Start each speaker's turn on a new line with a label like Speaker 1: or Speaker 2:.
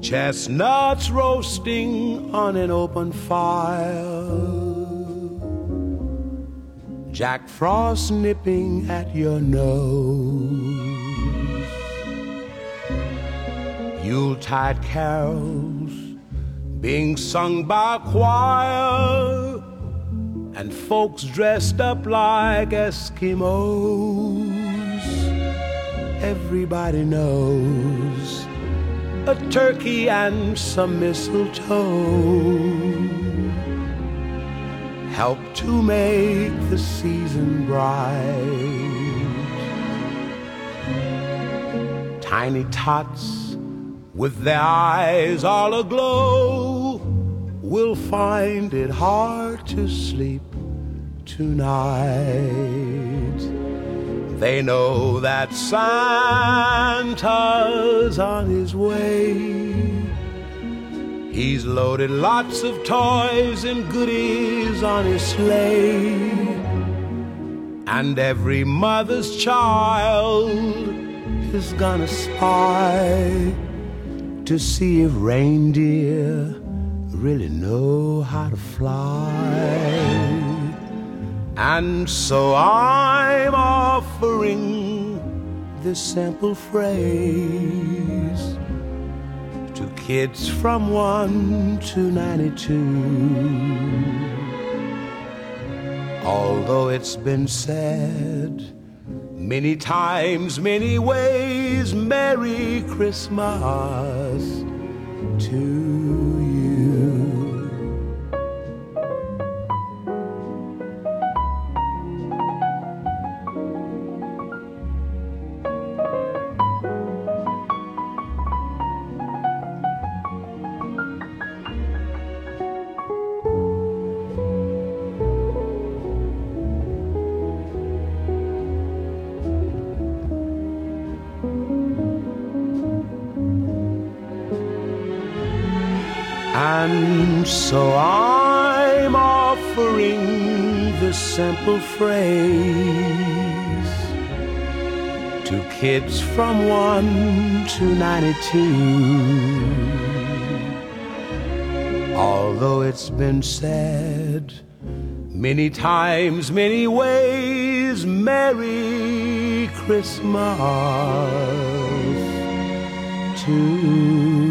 Speaker 1: Chestnuts roasting on an open fire, Jack Frost nipping at your nose, Yuletide carols being sung by a choir, and folks dressed up like Eskimos. Everybody knows a turkey and some mistletoe help to make the season bright. Tiny tots with their eyes all aglow will find it hard to sleep tonight. They know that Santa's on his way. He's loaded lots of toys and goodies on his sleigh, and every mother's child is gonna spy to see if reindeer really know how to fly. And so I'm offering this simple phrase to kids from 1 to 92. Although it's been said many times, many ways, Merry Christmas to you. And so I'm offering this simple phrase to kids from 1 to 92. Although it's been said many times, many ways, Merry Christmas to you.